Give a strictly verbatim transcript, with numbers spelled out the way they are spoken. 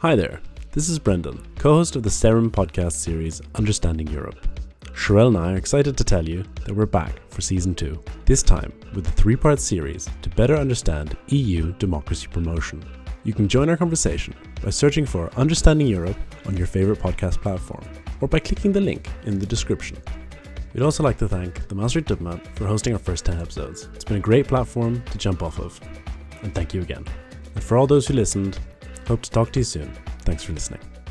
Hi there, this is Brendan, co-host of the Serum podcast series Understanding Europe. Sherelle and I are excited to tell you that we're back for season two, this time with a three-part series to better understand E U democracy promotion. You can join our conversation by searching for Understanding Europe on your favourite podcast platform, or by clicking the link in the description. We'd also like to thank the Maastricht Diplomat for hosting our first ten episodes. It's been a great platform to jump off of, and thank you again. And for all those who listened, hope to talk to you soon. Thanks for listening.